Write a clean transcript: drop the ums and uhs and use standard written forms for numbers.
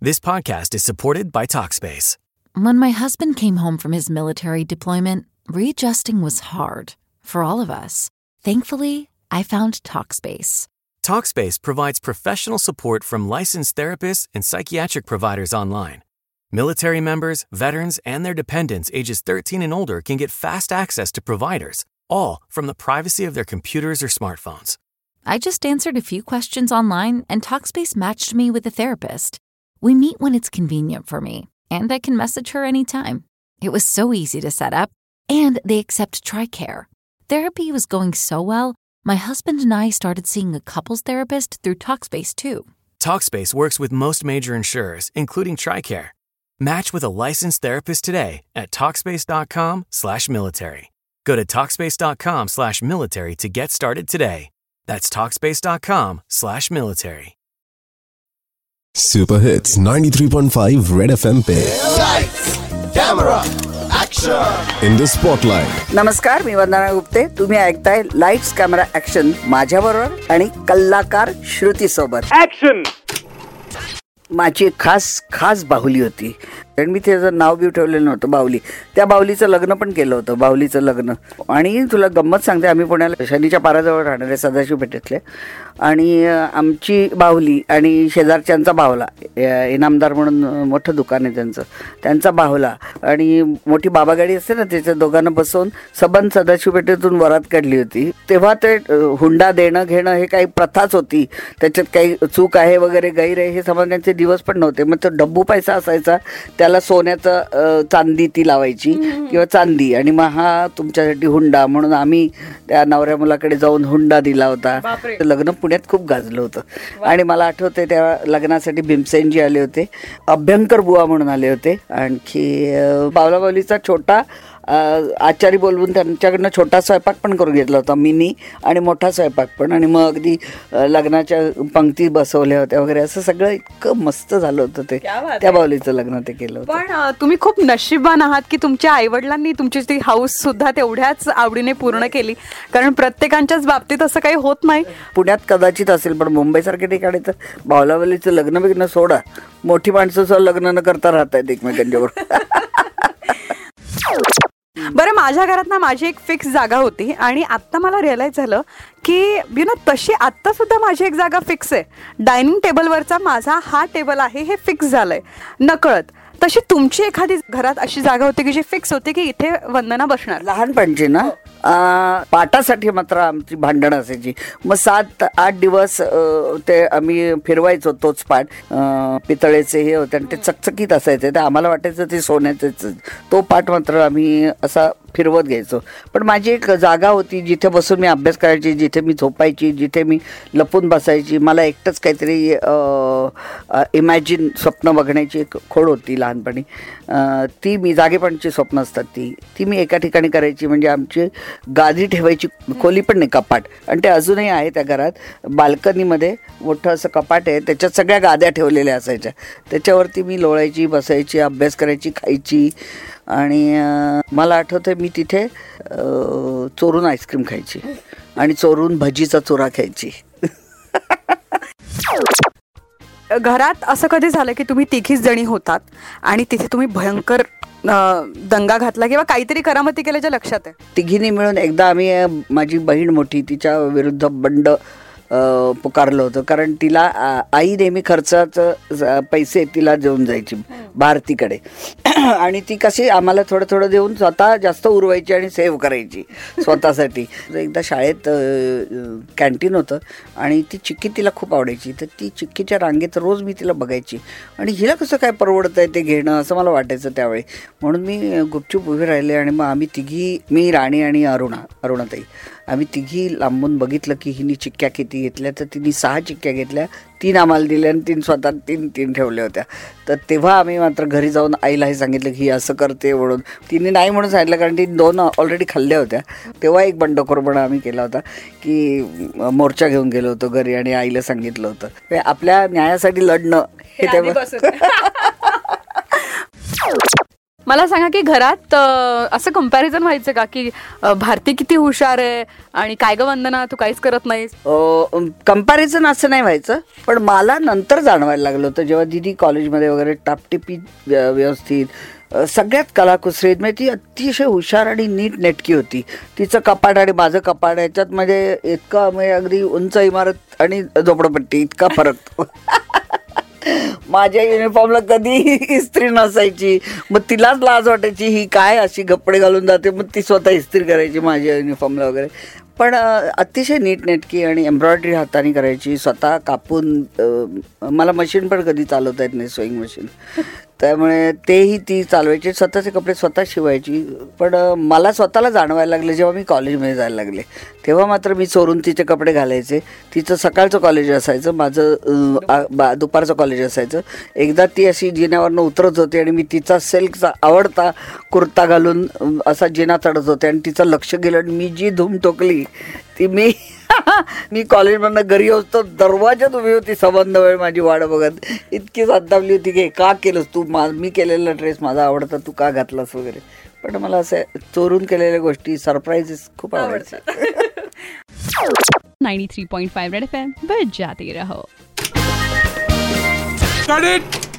This podcast is supported by Talkspace. When my husband came home from his military deployment, readjusting was hard for all of us. Thankfully, I found Talkspace. Talkspace provides professional support from licensed therapists and psychiatric providers online. Military members, veterans, and their dependents ages 13 and older can get fast access to providers, all from the privacy of their computers or smartphones. I just answered a few questions online, and Talkspace matched me with a therapist. We meet when it's convenient for me, and I can message her anytime. It was so easy to set up, and they accept TRICARE. Therapy was going so well, my husband and I started seeing a couples therapist through Talkspace, too. Talkspace works with most major insurers, including TRICARE. Match with a licensed therapist today at Talkspace.com/military. Go to Talkspace.com/military to get started today. That's Talkspace.com/military. Super hits 93.5 red FM पे Lights, camera, action. In the spotlight. नमस्कार, मी वंदना गुप्ते. तुम्ही ऐकताय lights camera action माझ्याबरोबर आणि कलाकार श्रुती सोबत. Action. माझी खास बाहुली होती, कारण मी त्याचं नाव बी ठेवलेलं नव्हतं बाहुली. त्या बाहुलीचं लग्न पण केलं होतं, बाहुलीचं लग्न. आणि तुला गंमत सांगते, आम्ही पुण्याला शनीच्या पाराजवळ राहणारे सदाशिव पेठेतले, आणि आमची बाहुली आणि शेजारच्यांचा बाहुला, इनामदार म्हणून मोठं दुकान आहे त्यांचा बाहुला, आणि मोठी बाबागाडी असते ना, त्याच्या दोघांना बसवून सबन सदाशिव पेठेतून वरात काढली होती. तेव्हा ते हुंडा देणं घेणं हे काही प्रथाच होती, त्याच्यात काही चूक आहे वगैरे गैर आहे हे समजण्याचे दिवस पण नव्हते. मग तो डब्बू पैसा असायचा, त्याला सोन्याचं चांदी ती लावायची किंवा चांदी, आणि मग हा तुमच्यासाठी हुंडा म्हणून आम्ही त्या नवऱ्या मुलाकडे जाऊन हुंडा दिला होता. लग्न पुण्यात खूप गाजलं होतं. आणि मला आठवते त्या लग्नासाठी भीमसेनजी आले होते, अभ्यंकर बुवा म्हणून आले होते, आणखी बावलाबावलीचा छोटा आचारी बोलवून त्यांच्याकडनं छोटा स्वयंपाक पण करून घेतला होता, मिनी आणि मोठा स्वयंपाक पण. आणि मग अगदी लग्नाच्या पंक्ती बसवल्या होत्या वगैरे, असं सगळं इतकं मस्त झालं होतं ते. त्या बावलीचं लग्न ते केलं होतं. पण तुम्ही खूप नशीबवान आहात की तुमच्या आईवडिलांनी तुमची ती हाऊस सुद्धा तेवढ्याच आवडीने पूर्ण केली, कारण प्रत्येकाच्याच बाबतीत असं काही होत नाही. पुण्यात कदाचित असेल, पण मुंबईसारख्या ठिकाणी तर बावलाबावलीचं लग्न बिग्न सोडा, मोठी माणसं सुद्धा लग्न न करता राहत आहेत एकमेकांच्यावर. बरं, माझ्या घरात ना माझी एक फिक्स जागा होती, आणि आत्ता मला रिअलाइज झालं की तशी आत्ता सुद्धा माझी एक जागा फिक्स आहे. डायनिंग टेबलवरचा माझा हा टेबल आहे हे फिक्स झालंय नकळत. तशी तुमची एखादी घरात अशी जागा होती की जी फिक्स होती की इथे वंदना बसणार? लहानपणची ना, पाटासाठी मात्र आमची भांडणं असायची. मग 7-8 दिवस ते आम्ही फिरवायचो तोच पाट. पितळेचे हे होते आणि ते चकचकीत असायचे, ते आम्हाला वाटायचं ते सोन्याचेच. तो पाट मात्र आम्ही असा फिरवत घ्यायचो. पण माझी एक जागा होती जिथे बसून मी अभ्यास करायची, जिथे मी झोपायची, जिथे मी लपून बसायची. मला एकटंच काहीतरी इमॅजिन स्वप्न बघण्याची एक खोड होती लहानपणी. ती मी जागेपणची स्वप्न असतात ती मी एका ठिकाणी करायची. म्हणजे आमची गादी ठेवायची खोली पण नाही, कपाट, आणि ते अजूनही आहे त्या घरात. बाल्कनीमध्ये मोठं असं कपाट आहे, त्याच्यात सगळ्या गाद्या ठेवलेल्या असायच्या. त्याच्यावरती मी लोळायची, बसायची, अभ्यास करायची, खायची. आणि मला आठवतं मी तिथे चोरून आईस्क्रीम खायची आणि चोरून भजीचा चुरा खायची. घरात असं कधी झालं की तुम्ही तिघीच जणी होतात आणि तिथे तुम्ही भयंकर दंगा घातला किंवा काहीतरी करामती केल्याच्या लक्षात आहे? तिघींनी मिळून एकदा आम्ही, माझी बहीण मोठी, तिच्या विरुद्ध बंड पुकारलं होतं, कारण तिला आई नेहमी खर्चाचं पैसे तिला देऊन जायची भारतीकडे, आणि ती कशी आम्हाला थोडं थोडं देऊन स्वतः जास्त उरवायची आणि सेव्ह करायची स्वतःसाठी. एकदा शाळेत कॅन्टीन होतं आणि ती चिक्की तिला खूप आवडायची, तर ती चिक्कीच्या रांगेत रोज मी तिला बघायची, आणि हिला कसं काय परवडतं आहे ते घेणं असं मला वाटायचं त्यावेळी. म्हणून मी गुपचूप उभे राहिले, आणि मग आम्ही तिघी, मी, राणी आणि अरुणाताई, आम्ही तिघी लांबून बघितलं की हिने चिक्क्या किती घेतल्या. तर तिने 6 चिक्क्या घेतल्या, 3 आम्हाला दिल्या आणि 3 स्वतः 3 ठेवल्या होत्या. तर तेव्हा आम्ही मात्र घरी जाऊन आईला हे सांगितलं की ही असं करते म्हणून. तिने नाही म्हणून सांगितलं, कारण तिने 2 ऑलरेडी खाल्ल्या होत्या. तेव्हा एक बंडखोरपणा आम्ही केला होता की मोर्चा घेऊन गेलो होतो घरी आणि आईला सांगितलं होतं. आपल्या न्यायासाठी लढणं हे तेव्हा. मला सांगा की घरात असं कम्पॅरिझन व्हायचं का की भारती किती हुशार आहे आणि काय ग वंदना तू काहीच करत नाहीस? कम्पॅरिझन असं नाही व्हायचं, पण मला नंतर जाणवायला लागलं होतं जेव्हा दिदी कॉलेजमध्ये वगैरे टापटिपी व्यवस्थित सगळ्यात कलाकुसरीत, म्हणजे ती अतिशय हुशार आणि नीट नेटकी होती. तिचं कपाट आणि माझं कपाट याच्यात म्हणजे इतका म्हणजे अगदी उंच इमारत आणि झोपडपट्टी इतका फरक. माझ्या युनिफॉर्मला कधी इस्त्री नसायची, मग तिलाच लाज वाटायची ही काय अशी कपडे घालून जाते, मग ती स्वतः इस्त्री करायची माझ्या युनिफॉर्मला वगैरे. पण अतिशय नीटनेटकी आणि एम्ब्रॉयडरी हाताने करायची, स्वतः कापून. मला मशीन पण कधी चालवता येत नाही, सोईंग मशीन, त्यामुळे तेही ती चालवायची, स्वतःचे कपडे स्वतः शिवायची. पण मला स्वतःला जाणवायला लागले जेव्हा मी कॉलेजमध्ये जायला लागले, तेव्हा मात्र मी चोरून तिचे कपडे घालायचे. तिचं सकाळचं कॉलेज असायचं, माझं दुपारचं कॉलेज असायचं. एकदा ती अशी जिन्यावरनं उतरत होती आणि मी तिचा सिल्कचा आवडता कुर्ता घालून असा जिना चढत होते आणि तिचं लक्ष गेलं आणि मी जी धूम टोकली ती मी कॉलेजमधनं घरी असतो, दरवाजात उभी होती संबंध वेळ माझी वाट बघत, इतकी संतापली होती की का केलंस तू, मी केलेला ड्रेस माझा आवडता तू का घातलास वगैरे. पण मला असं चोरून केलेल्या गोष्टी सरप्राईजेस खूप आवडतात. 93.5 रेड एफएम बजाते रहो.